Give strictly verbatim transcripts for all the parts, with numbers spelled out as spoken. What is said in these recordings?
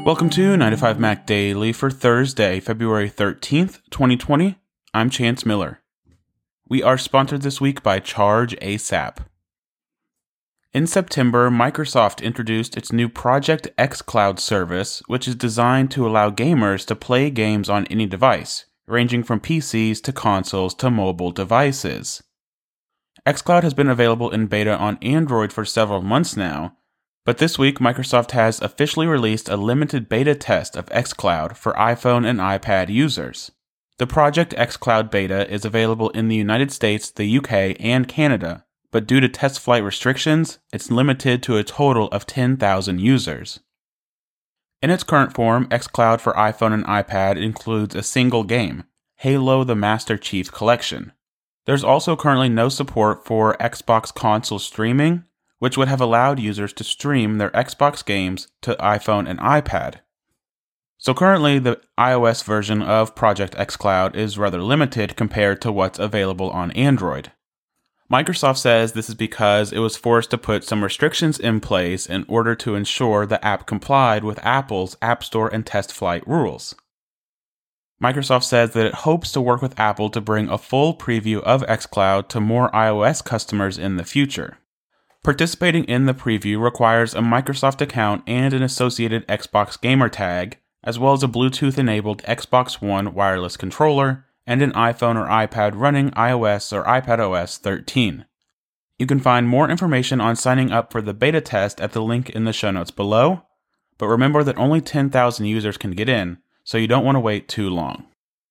Welcome to nine to five Mac Daily for Thursday, February thirteenth, twenty twenty. I'm Chance Miller. We are sponsored this week by Charge ASAP. In September, Microsoft introduced its new Project xCloud service, which is designed to allow gamers to play games on any device, ranging from P Cs to consoles to mobile devices. xCloud has been available in beta on Android for several months now, but this week Microsoft has officially released a limited beta test of xCloud for iPhone and iPad users. The Project xCloud beta is available in the United States, the U K, and Canada, but due to test flight restrictions, it's limited to a total of ten thousand users. In its current form, xCloud for iPhone and iPad includes a single game, Halo the Master Chief Collection. There's also currently no support for Xbox console streaming, which would have allowed users to stream their Xbox games to iPhone and iPad. So currently, the iOS version of Project xCloud is rather limited compared to what's available on Android. Microsoft says this is because it was forced to put some restrictions in place in order to ensure the app complied with Apple's App Store and test flight rules. Microsoft says that it hopes to work with Apple to bring a full preview of xCloud to more iOS customers in the future. Participating in the preview requires a Microsoft account and an associated Xbox gamer tag, as well as a Bluetooth-enabled Xbox One wireless controller and an iPhone or iPad running iOS or iPadOS thirteen. You can find more information on signing up for the beta test at the link in the show notes below, but remember that only ten thousand users can get in, so you don't want to wait too long.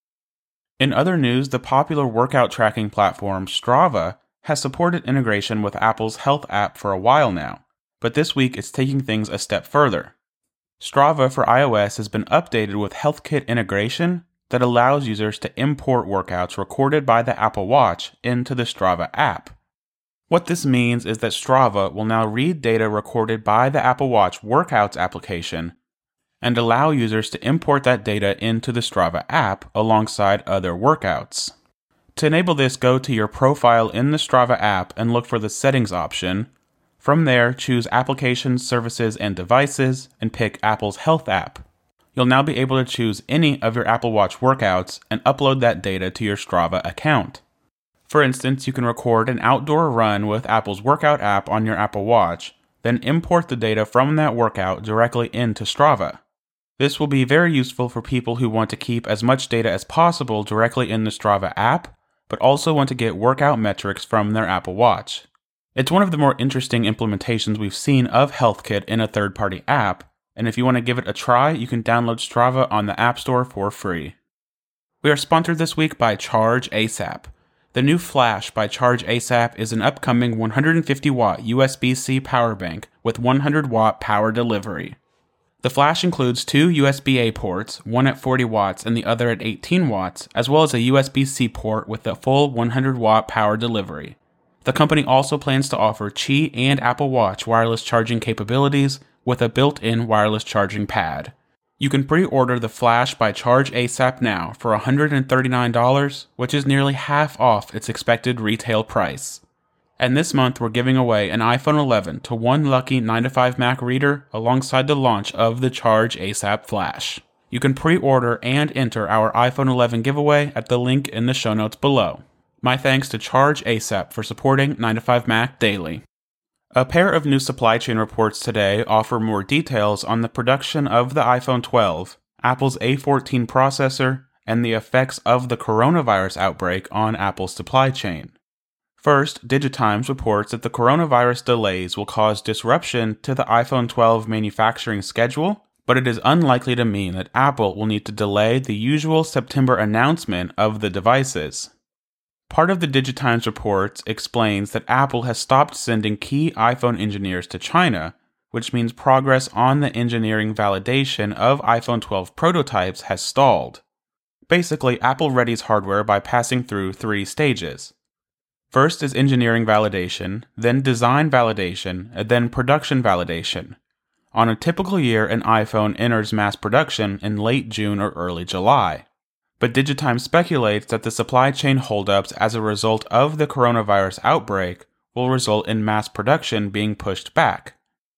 In other news, the popular workout tracking platform Strava has supported integration with Apple's Health app for a while now, but this week it's taking things a step further. Strava for iOS has been updated with HealthKit integration that allows users to import workouts recorded by the Apple Watch into the Strava app. What this means is that Strava will now read data recorded by the Apple Watch Workouts application and allow users to import that data into the Strava app alongside other workouts. To enable this, go to your profile in the Strava app and look for the Settings option. From there, choose Applications, Services, and Devices and pick Apple's Health app. You'll now be able to choose any of your Apple Watch workouts and upload that data to your Strava account. For instance, you can record an outdoor run with Apple's Workout app on your Apple Watch, then import the data from that workout directly into Strava. This will be very useful for people who want to keep as much data as possible directly in the Strava app, but also want to get workout metrics from their Apple Watch. It's one of the more interesting implementations we've seen of HealthKit in a third-party app, and if you want to give it a try, you can download Strava on the App Store for free. We are sponsored this week by Charge ASAP. The new Flash by Charge ASAP is an upcoming one hundred fifty watt U S B-C power bank with one hundred watt power delivery. The Flash includes two U S B A ports, one at forty watts and the other at eighteen watts, as well as a U S B-C port with a full one hundred watt power delivery. The company also plans to offer Qi and Apple Watch wireless charging capabilities with a built-in wireless charging pad. You can pre-order the Flash by Charge ASAP now for one hundred thirty-nine dollars, which is nearly half off its expected retail price. And this month we're giving away an iPhone eleven to one lucky nine to five Mac reader alongside the launch of the Charge ASAP Flash. You can pre-order and enter our iPhone eleven giveaway at the link in the show notes below. My thanks to Charge ASAP for supporting nine to five Mac Daily. A pair of new supply chain reports today offer more details on the production of the iPhone twelve, Apple's A fourteen processor, and the effects of the coronavirus outbreak on Apple's supply chain. First, Digitimes reports that the coronavirus delays will cause disruption to the iPhone twelve manufacturing schedule, but it is unlikely to mean that Apple will need to delay the usual September announcement of the devices. Part of the Digitimes reports explains that Apple has stopped sending key iPhone engineers to China, which means progress on the engineering validation of iPhone twelve prototypes has stalled. Basically, Apple readies hardware by passing through three stages. First is engineering validation, then design validation, and then production validation. On a typical year, an iPhone enters mass production in late June or early July. But Digitimes speculates that the supply chain holdups as a result of the coronavirus outbreak will result in mass production being pushed back.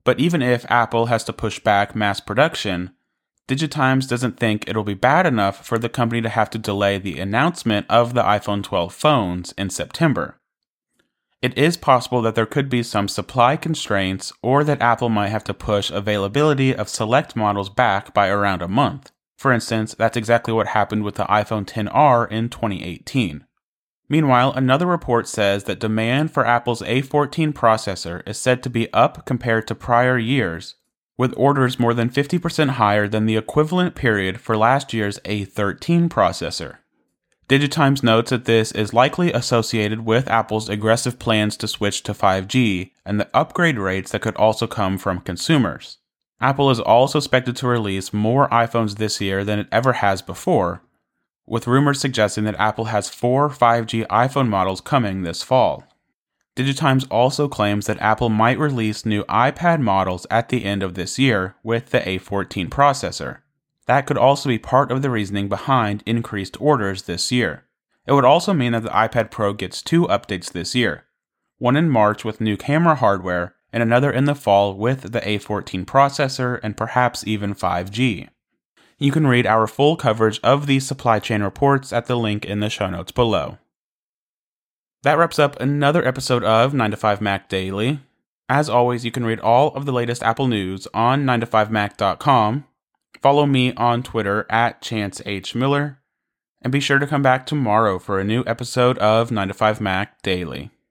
But even if Apple has to push back mass production, DigiTimes doesn't think it'll be bad enough for the company to have to delay the announcement of the iPhone twelve phones in September. It is possible that there could be some supply constraints or that Apple might have to push availability of select models back by around a month. For instance, that's exactly what happened with the iPhone X R in twenty eighteen. Meanwhile, another report says that demand for Apple's A fourteen processor is said to be up compared to prior years, with orders more than fifty percent higher than the equivalent period for last year's A thirteen processor. DigiTimes notes that this is likely associated with Apple's aggressive plans to switch to five G and the upgrade rates that could also come from consumers. Apple is also expected to release more iPhones this year than it ever has before, with rumors suggesting that Apple has four five G iPhone models coming this fall. DigiTimes also claims that Apple might release new iPad models at the end of this year with the A fourteen processor. That could also be part of the reasoning behind increased orders this year. It would also mean that the iPad Pro gets two updates this year, one in March with new camera hardware, and another in the fall with the A fourteen processor and perhaps even five G. You can read our full coverage of these supply chain reports at the link in the show notes below. That wraps up another episode of nine to five Mac Daily. As always, you can read all of the latest Apple news on nine to five mac dot com. Follow me on Twitter at Chance H. Miller, and be sure to come back tomorrow for a new episode of nine to five Mac Daily.